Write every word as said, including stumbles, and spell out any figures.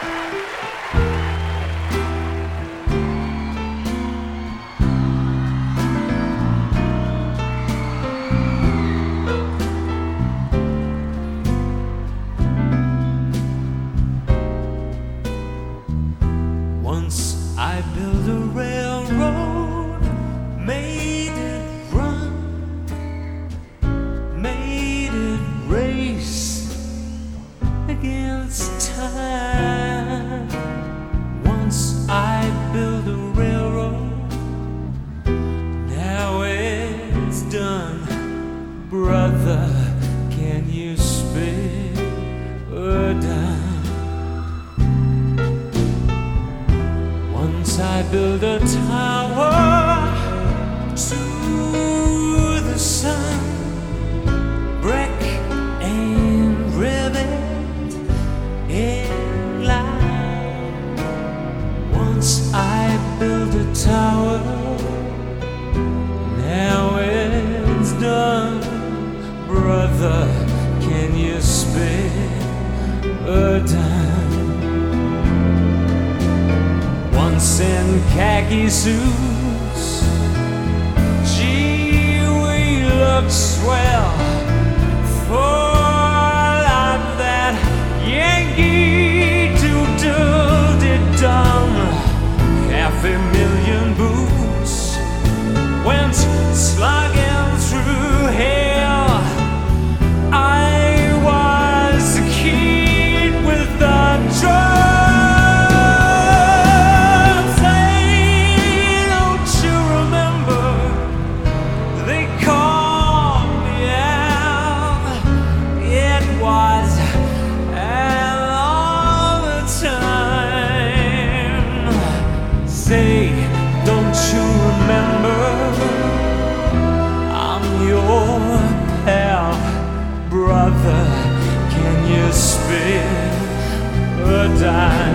Once I built a railroad, made it run, made it race against time. Once I built a railroad, now it's done. Brother, can you spare a dime? Once I built a tower to the sun, brick and rivet in line. Once I built a tower, now it's done. Brother, can you spare a dime? Once in khaki suits, gee, we looked swell for like that Yankee doodle-de-dum. Half a million boots went slugging through hell. I was a kid with a drum. Say, don't you remember? I'm your pal, brother. Can you spare a dime?